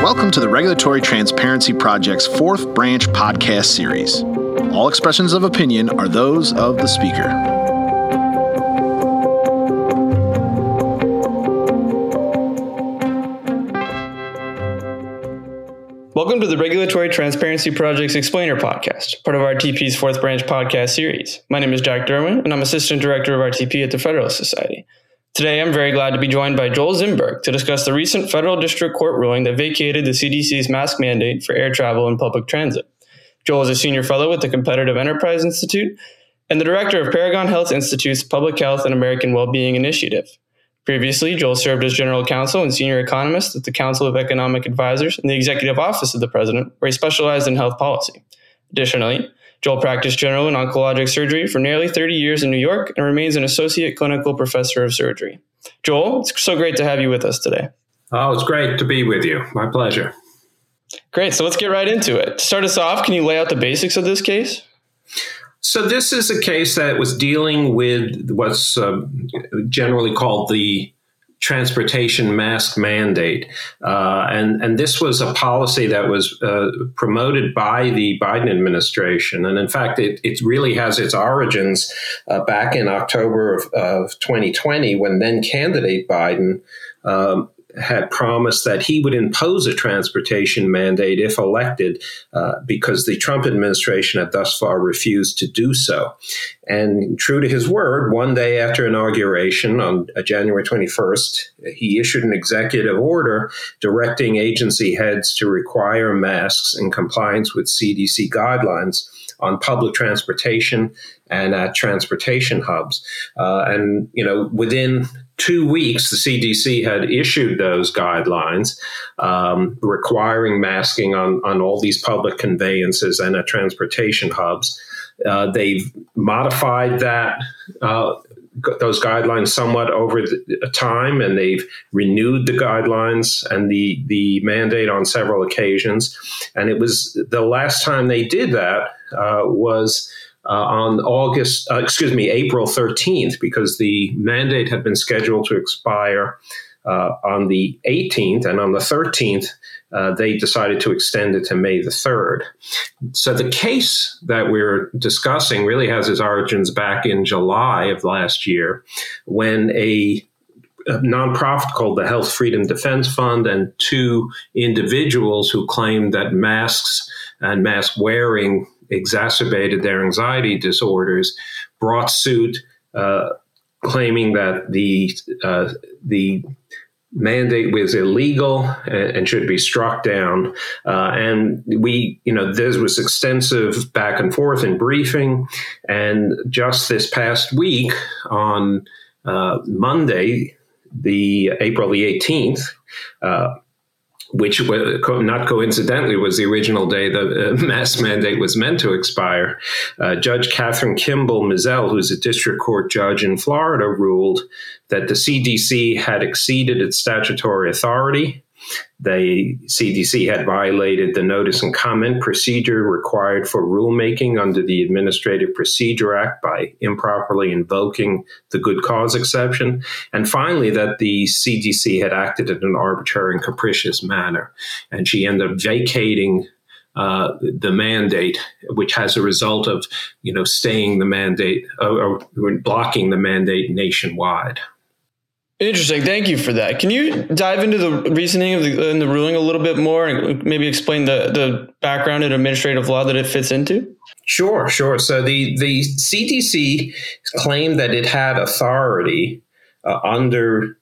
Welcome to the Regulatory Transparency Project's Fourth Branch podcast series. All expressions of opinion are those of the speaker. Welcome to the Regulatory Transparency Project's Explainer podcast, part of RTP's Fourth Branch podcast series. My name is Jack Derwin, and I'm Assistant Director of RTP at the Federalist Society. Today, I'm very glad to be joined by Joel Zimberg to discuss the recent federal district court ruling that vacated the CDC's mask mandate for air travel and public transit. Joel is a senior fellow with the Competitive Enterprise Institute and the director of Paragon Health Institute's Public Health and American Wellbeing Initiative. Previously, Joel served as general counsel and senior economist at the Council of Economic Advisors and the Executive Office of the President, where he specialized in health policy. Additionally, Joel practiced general and oncologic surgery for nearly 30 years in New York and remains an associate clinical professor of surgery. Joel, it's so great to have you with us today. Oh, it's great to be with you. My pleasure. Great. So let's get right into it. To start us off, can you lay out the basics of this case? So this is a case that was dealing with what's generally called the transportation mask mandate. And this was a policy that was promoted by the Biden administration. And in fact, it really has its origins back in October of 2020, when then candidate Biden had promised that he would impose a transportation mandate if elected, because the Trump administration had thus far refused to do so. And true to his word, one day after inauguration on January 21st, he issued an executive order directing agency heads to require masks in compliance with CDC guidelines on public transportation and at transportation hubs. And, within 2 weeks, the CDC had issued those guidelines requiring masking on all these public conveyances and at transportation hubs. They've modified those guidelines somewhat over time, and they've renewed the guidelines and the mandate on several occasions. And it was the last time they did that was on April 13th, because the mandate had been scheduled to expire on the 18th, and on the 13th, they decided to extend it to May the 3rd. So the case that we're discussing really has its origins back in July of last year, when a nonprofit called the Health Freedom Defense Fund and two individuals who claimed that masks and mask wearing exacerbated their anxiety disorders brought suit, claiming that the mandate was illegal and should be struck down. And there was extensive back and forth in briefing. And just this past week, on Monday, April the 18th, which not coincidentally was the original day the mask mandate was meant to expire, Judge Catherine Kimball Mizell, who's a district court judge in Florida, ruled that the CDC had exceeded its statutory authority. The CDC had violated the notice and comment procedure required for rulemaking under the Administrative Procedure Act by improperly invoking the good cause exception. And finally, that the CDC had acted in an arbitrary and capricious manner. And she ended up vacating the mandate, which has a result of, staying the mandate or blocking the mandate nationwide. Interesting. Thank you for that. Can you dive into the reasoning of the ruling a little bit more and maybe explain the background in administrative law that it fits into? Sure. So the CDC claimed that it had authority under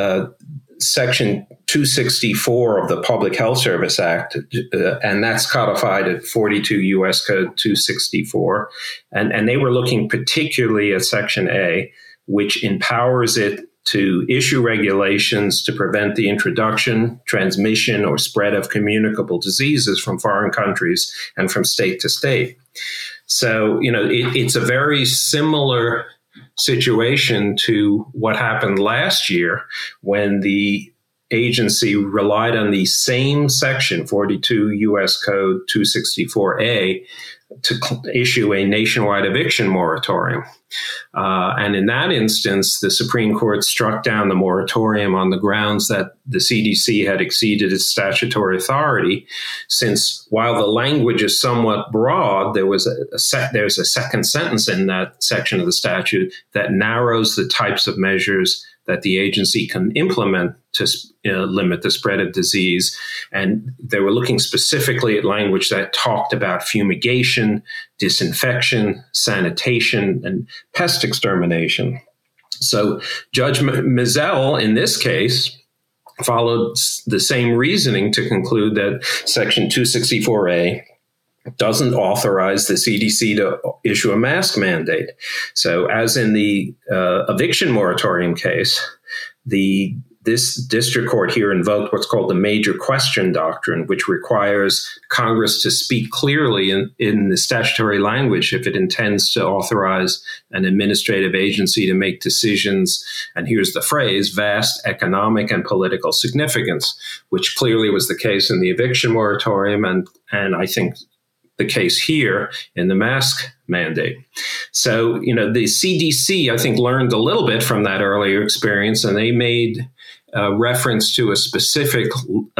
Section 264 of the Public Health Service Act, and that's codified at 42 U.S. Code 264. And they were looking particularly at Section A, which empowers it to issue regulations to prevent the introduction, transmission, or spread of communicable diseases from foreign countries and from state to state. So, it's a very similar situation to what happened last year when the agency relied on the same section, 42 U.S. Code 264A, to issue a nationwide eviction moratorium. And in that instance, the Supreme Court struck down the moratorium on the grounds that the CDC had exceeded its statutory authority, since while the language is somewhat broad, there's a second sentence in that section of the statute that narrows the types of measures that the agency can implement to limit the spread of disease. And they were looking specifically at language that talked about fumigation, disinfection, sanitation, and pest extermination. So Judge Mizell, in this case, followed the same reasoning to conclude that Section 264A doesn't authorize the CDC to issue a mask mandate. So as in the eviction moratorium case, this district court here invoked what's called the major question doctrine, which requires Congress to speak clearly in the statutory language if it intends to authorize an administrative agency to make decisions, and here's the phrase, vast economic and political significance, which clearly was the case in the eviction moratorium, and I think the case here in the mask mandate. So, the CDC, I think, learned a little bit from that earlier experience, and they made reference to a specific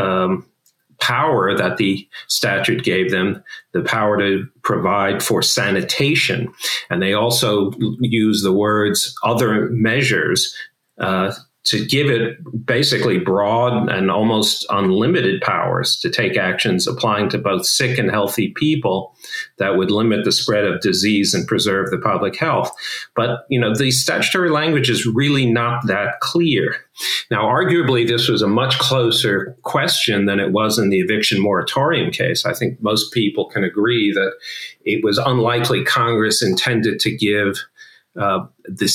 power that the statute gave them, the power to provide for sanitation. And they also use the words other measures to give it basically broad and almost unlimited powers to take actions applying to both sick and healthy people that would limit the spread of disease and preserve the public health. But, the statutory language is really not that clear. Now, arguably, this was a much closer question than it was in the eviction moratorium case. I think most people can agree that it was unlikely Congress intended to give the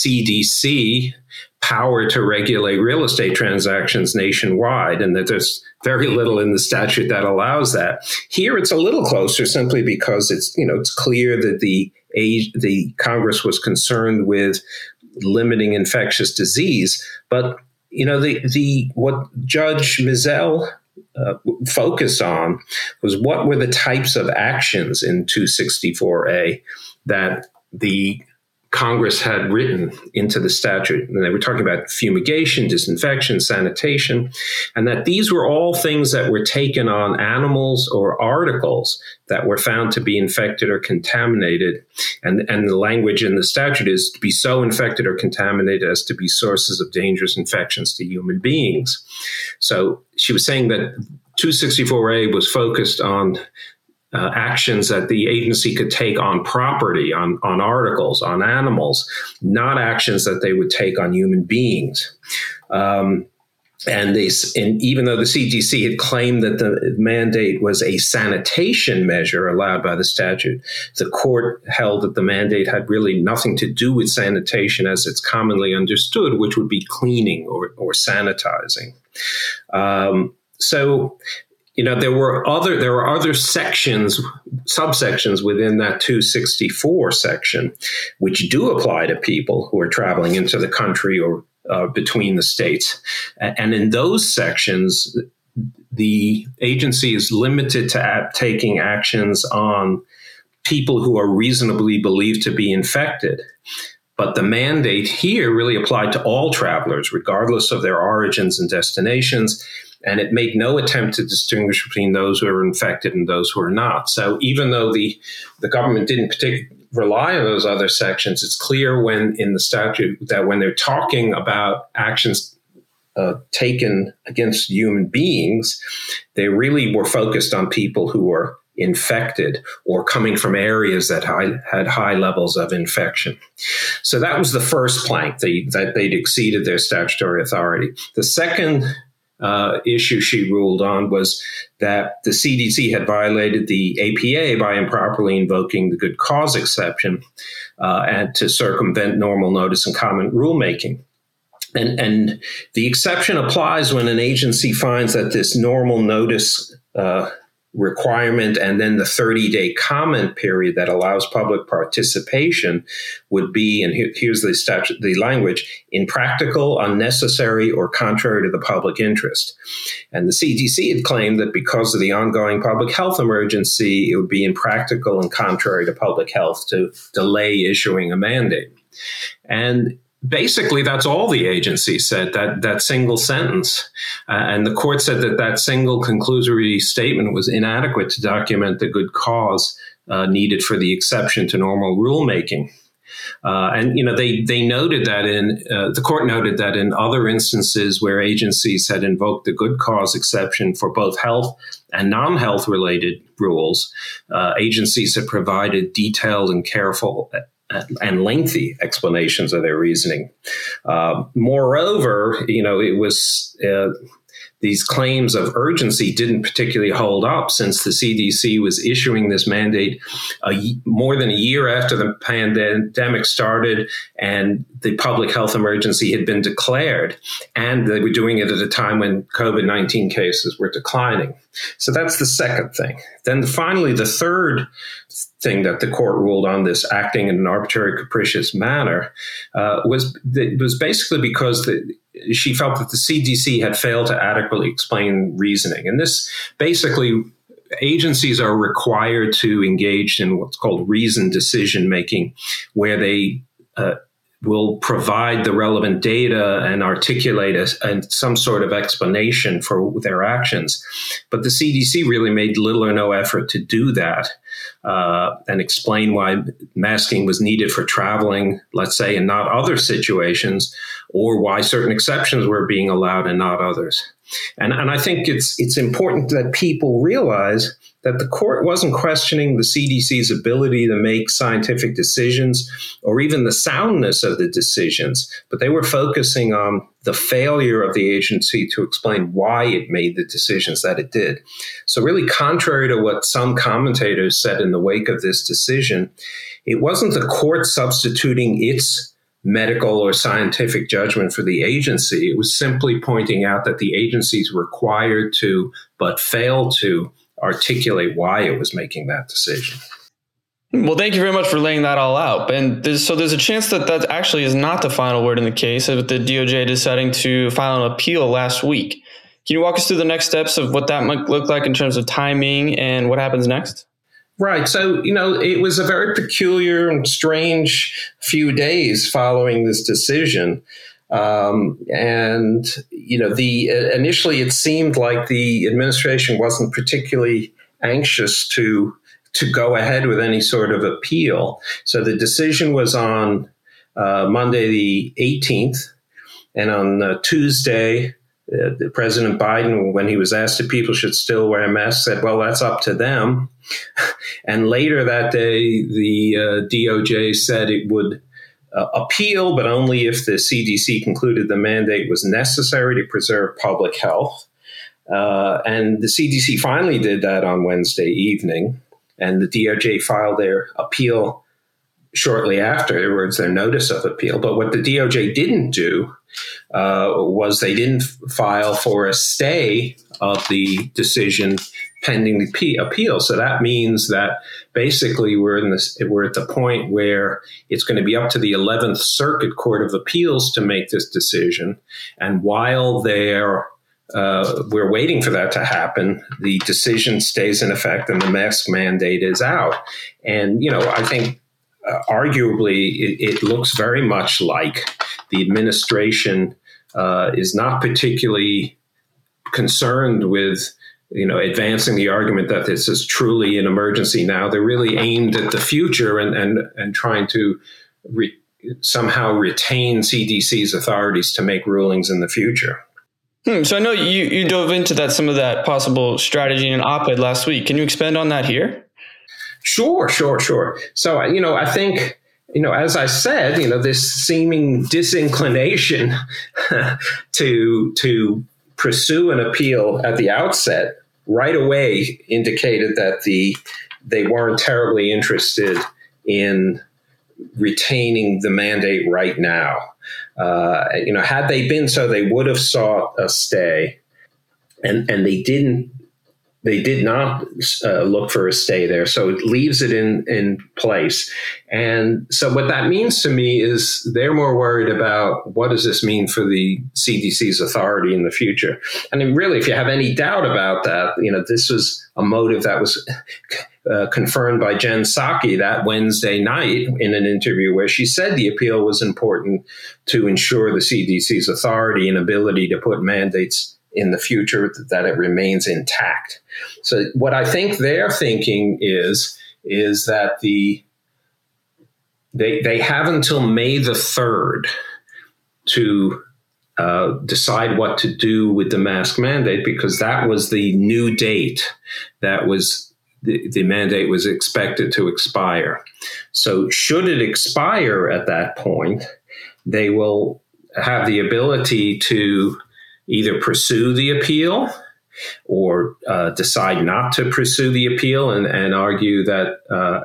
CDC power to regulate real estate transactions nationwide, and that there's very little in the statute that allows that. Here, it's a little closer simply because it's clear that the Congress was concerned with limiting infectious disease. But what Judge Mizell focused on was what were the types of actions in 264A that the Congress had written into the statute. And they were talking about fumigation, disinfection, sanitation, and that these were all things that were taken on animals or articles that were found to be infected or contaminated. And the language in the statute is to be so infected or contaminated as to be sources of dangerous infections to human beings. So she was saying that 264A was focused on actions that the agency could take on property, on articles, on animals, not actions that they would take on human beings. And even though the CDC had claimed that the mandate was a sanitation measure allowed by the statute, the court held that the mandate had really nothing to do with sanitation as it's commonly understood, which would be cleaning or sanitizing. There were other subsections within that 264 section, which do apply to people who are traveling into the country or between the states. And in those sections, the agency is limited to taking actions on people who are reasonably believed to be infected. But the mandate here really applied to all travelers, regardless of their origins and destinations. And it made no attempt to distinguish between those who are infected and those who are not. So even though the government didn't particularly rely on those other sections, it's clear when in the statute that when they're talking about actions taken against human beings, they really were focused on people who were infected or coming from areas that had high levels of infection. So that was the first plank, that they'd exceeded their statutory authority. The second issue she ruled on was that the CDC had violated the APA by improperly invoking the good cause exception and to circumvent normal notice and comment rulemaking. And the exception applies when an agency finds that this normal notice requirement and then the 30-day comment period that allows public participation would be, and here's the language, impractical, unnecessary, or contrary to the public interest. And the CDC had claimed that because of the ongoing public health emergency, it would be impractical and contrary to public health to delay issuing a mandate. And basically, that's all the agency said, that single sentence. And the court said that single conclusory statement was inadequate to document the good cause needed for the exception to normal rulemaking. And they noted that the court noted that in other instances where agencies had invoked the good cause exception for both health and non-health related rules, agencies had provided detailed and careful and lengthy explanations of their reasoning. Moreover, it was these claims of urgency didn't particularly hold up since the CDC was issuing this mandate more than a year after the pandemic started and the public health emergency had been declared. And they were doing it at a time when COVID-19 cases were declining. So that's the second thing. Then finally, the third thing that the court ruled on, this acting in an arbitrary, capricious manner, was basically because she felt that the CDC had failed to adequately explain reasoning. And this basically, agencies are required to engage in what's called reasoned decision making, where they will provide the relevant data and articulate some sort of explanation for their actions. But the CDC really made little or no effort to do that and explain why masking was needed for traveling, let's say, and not other situations, or why certain exceptions were being allowed and not others. And I think it's important that people realize that the court wasn't questioning the CDC's ability to make scientific decisions or even the soundness of the decisions, but they were focusing on the failure of the agency to explain why it made the decisions that it did. So really, contrary to what some commentators said in the wake of this decision, it wasn't the court substituting its medical or scientific judgment for the agency. It was simply pointing out that the agency is required to, but failed to, articulate why it was making that decision. Well, thank you very much for laying that all out. And there's a chance that actually is not the final word in the case, with the DOJ deciding to file an appeal last week. Can you walk us through the next steps of what that might look like in terms of timing and what happens next? Right. So, it was a very peculiar and strange few days following this decision. Initially it seemed like the administration wasn't particularly anxious to go ahead with any sort of appeal. So the decision was on Monday, the 18th. And on Tuesday, President Biden, when he was asked if people should still wear masks, said, well, that's up to them. And later that day, the DOJ said it would appeal, but only if the CDC concluded the mandate was necessary to preserve public health. And the CDC finally did that on Wednesday evening, and the DOJ filed their appeal shortly afterwards, their notice of appeal. But what the DOJ didn't do was they didn't file for a stay of the decision pending the appeal. So that means that basically we're at the point where it's going to be up to the 11th Circuit Court of Appeals to make this decision. And while we're waiting for that to happen, the decision stays in effect and the mask mandate is out. And, I think arguably it looks very much like the administration is not particularly concerned with advancing the argument that this is truly an emergency now. They're really aimed at the future and trying to somehow retain CDC's authorities to make rulings in the future. So I know you dove into some of that possible strategy in an op-ed last week. Can you expand on that here? Sure. So, I think, as I said, this seeming disinclination to pursue an appeal at the outset right away indicated that they weren't terribly interested in retaining the mandate right now. Had they been so, they would have sought a stay, and they didn't they did not look for a stay there. So it leaves it in place. And so what that means to me is they're more worried about what does this mean for the CDC's authority in the future. And really, if you have any doubt about that, this was a motive that was confirmed by Jen Psaki that Wednesday night in an interview where she said the appeal was important to ensure the CDC's authority and ability to put mandates in the future, that it remains intact. So what I think they're thinking is that they have until May the 3rd to decide what to do with the mask mandate, because that was the new date that was the mandate was expected to expire. So should it expire at that point, they will have the ability to either pursue the appeal or decide not to pursue the appeal and argue that,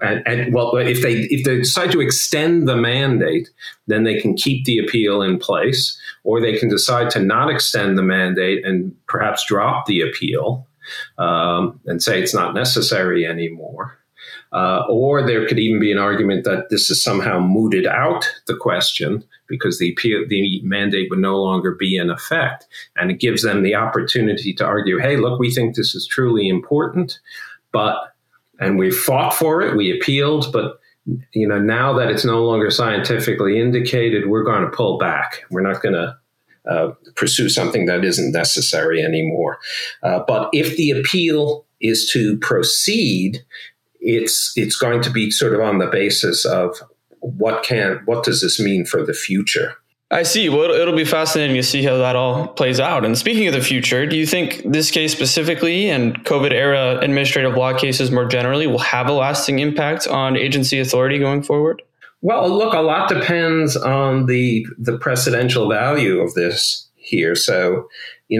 if they decide to extend the mandate, then they can keep the appeal in place, or they can decide to not extend the mandate and perhaps drop the appeal and say it's not necessary anymore. Or there could even be an argument that this is somehow mooted out the question because the mandate would no longer be in effect. And it gives them the opportunity to argue, hey, look, we think this is truly important, and we fought for it, we appealed, but now that it's no longer scientifically indicated, we're going to pull back. We're not going to pursue something that isn't necessary anymore. But if the appeal is to proceed, it's going to be sort of on the basis of what does this mean for the future? I see. Well, it'll be fascinating to see how that all plays out. And speaking of the future, do you think this case specifically and COVID era administrative law cases more generally will have a lasting impact on agency authority going forward? Well, look, a lot depends on the precedential value of this here. So,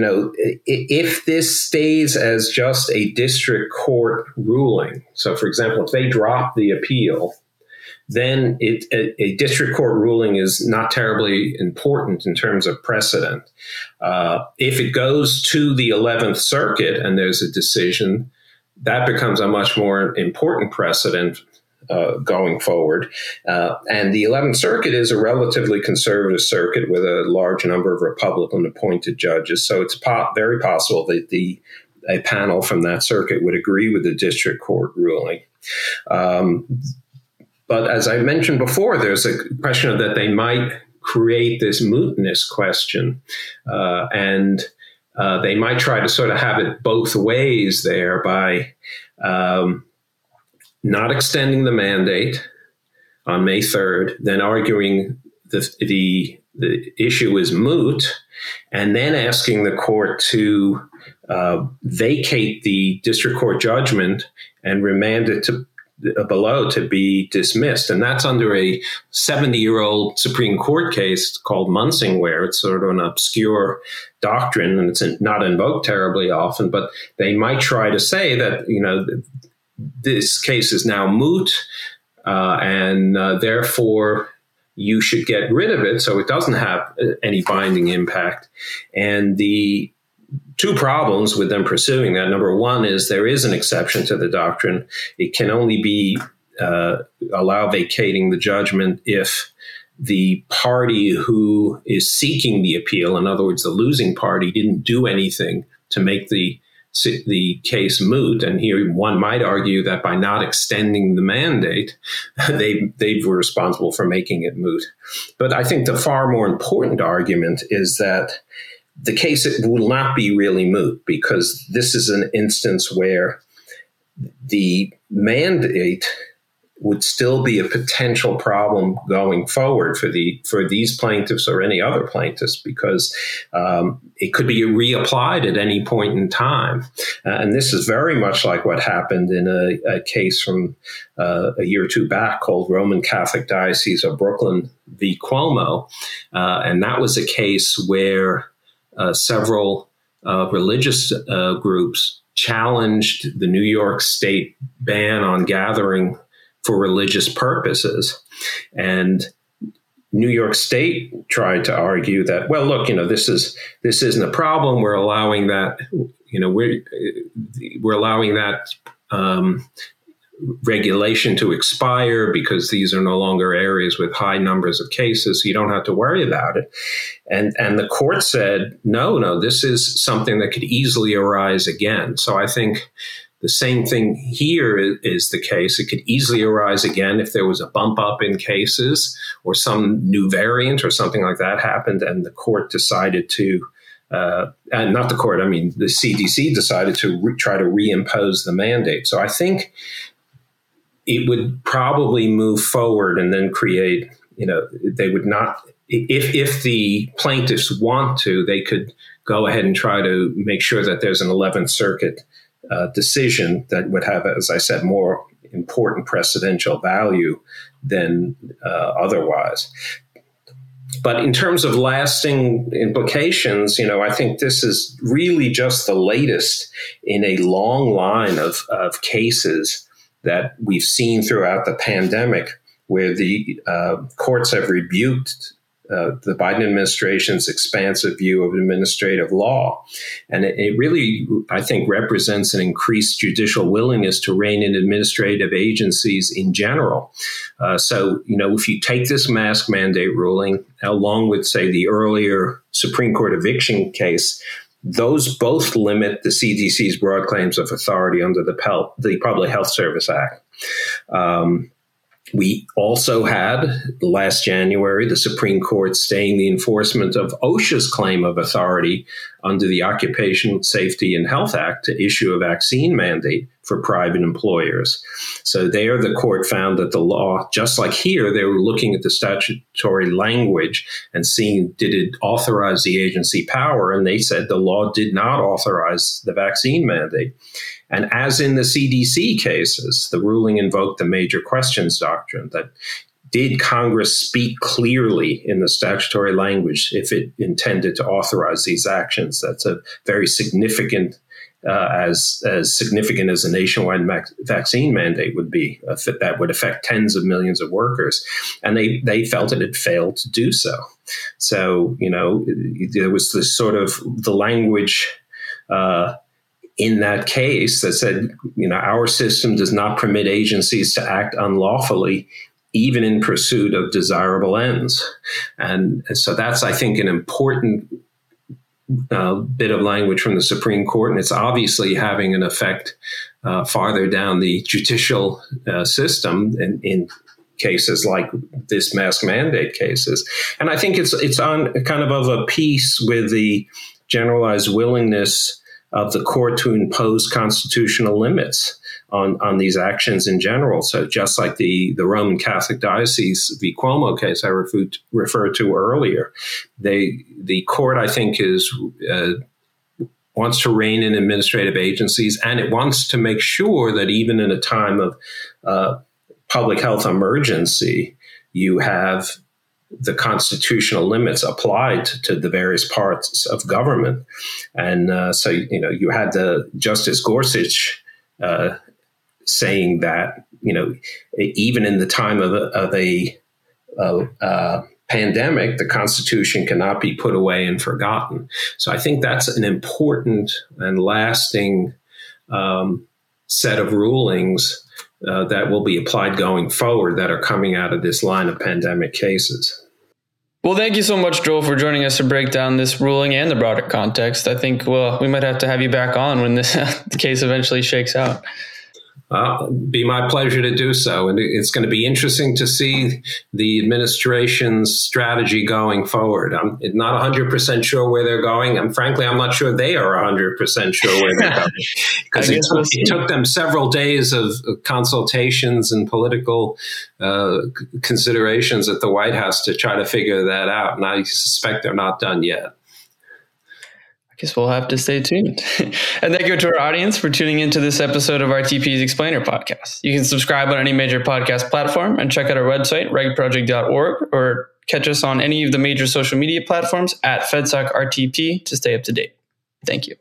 if this stays as just a district court ruling, so for example, if they drop the appeal, then a district court ruling is not terribly important in terms of precedent. If it goes to the 11th Circuit and there's a decision, that becomes a much more important precedent going forward. And the 11th Circuit is a relatively conservative circuit with a large number of Republican-appointed judges. So it's very possible that a panel from that circuit would agree with the district court ruling. But as I mentioned before, there's a question of that they might create this mootness question, and they might try to sort of have it both ways there by not extending the mandate on May 3rd, then arguing the issue is moot, and then asking the court to vacate the district court judgment and remand it to below to be dismissed. And that's under a 70-year-old Supreme Court case called Munsingware. It's sort of an obscure doctrine, and it's not invoked terribly often, but they might try to say that, this case is now moot, and therefore you should get rid of it so it doesn't have any binding impact. And the two problems with them pursuing that. Number one is there is an exception to the doctrine. It can only be allow vacating the judgment if the party who is seeking the appeal, in other words, the losing party, didn't do anything to make the case moot. And here one might argue that by not extending the mandate, they were responsible for making it moot. But I think the far more important argument is that the case will not be really moot, because this is an instance where the mandate would still be a potential problem going forward for these plaintiffs or any other plaintiffs, because it could be reapplied at any point in time. And this is very much like what happened in a case from a year or two back called Roman Catholic Diocese of Brooklyn v. Cuomo. And that was a case where several religious groups challenged the New York State ban on gathering for religious purposes. And New York State tried to argue that, well, look, this isn't a problem. We're allowing that, we're allowing that regulation to expire because these are no longer areas with high numbers of cases, so you don't have to worry about it. And the court said, no, this is something that could easily arise again. So I think the same thing here is the case. It could easily arise again if there was a bump up in cases or some new variant or something like that happened, and the court decided to, and not the court, I mean, the CDC decided to try to reimpose the mandate. So I think it would probably move forward and then create, they would not, if the plaintiffs want to, they could go ahead and try to make sure that there's an 11th Circuit decision that would have, as I said, more important precedential value than otherwise. But in terms of lasting implications, I think this is really just the latest in a long line of cases that we've seen throughout the pandemic, where the courts have rebuked the Biden administration's expansive view of administrative law. And it really, I think, represents an increased judicial willingness to rein in administrative agencies in general. So, if you take this mask mandate ruling, along with, say, the earlier Supreme Court eviction case, those both limit the CDC's broad claims of authority under the Public Health Service Act. We also had last January the Supreme Court staying the enforcement of OSHA's claim of authority under the Occupational Safety and Health Act to issue a vaccine mandate for private employers. So there the court found that the law, just like here, they were looking at the statutory language and seeing, did it authorize the agency power? And they said the law did not authorize the vaccine mandate. And as in the CDC cases, the ruling invoked the major questions doctrine, that did Congress speak clearly in the statutory language if it intended to authorize these actions? That's a very significant, as significant as a nationwide vaccine mandate would be, that would affect tens of millions of workers. And they felt it had failed to do so. So, there was this sort of the language in that case that said, our system does not permit agencies to act unlawfully, even in pursuit of desirable ends. And so that's, I think, an important bit of language from the Supreme Court. And it's obviously having an effect farther down the judicial system in cases like this mask mandate cases. And I think it's on kind of a piece with the generalized willingness of the court to impose constitutional limits on these actions in general. So just like the Roman Catholic Diocese v. Cuomo case I referred to earlier, the court, I think, wants to rein in administrative agencies, and it wants to make sure that even in a time of public health emergency, you have the constitutional limits applied to the various parts of government. And so, you had the Justice Gorsuch saying that, even in the time of a pandemic, the Constitution cannot be put away and forgotten. So I think that's an important and lasting set of rulings that will be applied going forward that are coming out of this line of pandemic cases. Well, thank you so much, Joel, for joining us to break down this ruling and the broader context. I think, we might have to have you back on when this case eventually shakes out. Be my pleasure to do so. And it's going to be interesting to see the administration's strategy going forward. I'm not 100% sure where they're going. And frankly, I'm not sure they are 100% sure where they're going. Because it took them several days of consultations and political considerations at the White House to try to figure that out. And I suspect they're not done yet. I guess we'll have to stay tuned. And thank you to our audience for tuning into this episode of RTP's Explainer podcast. You can subscribe on any major podcast platform and check out our website, regproject.org, or catch us on any of the major social media platforms at FedSocRTP to stay up to date. Thank you.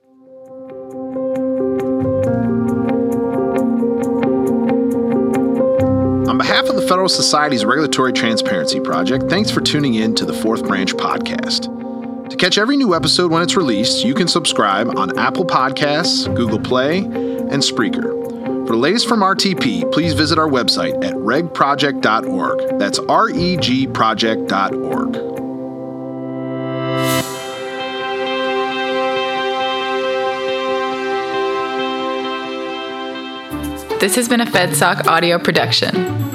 On behalf of the Federalist Society's Regulatory Transparency Project, thanks for tuning in to the Fourth Branch Podcast. To catch every new episode when it's released, you can subscribe on Apple Podcasts, Google Play, and Spreaker. For the latest from RTP, please visit our website at regproject.org. That's regproject.org. This has been a FedSoc audio production.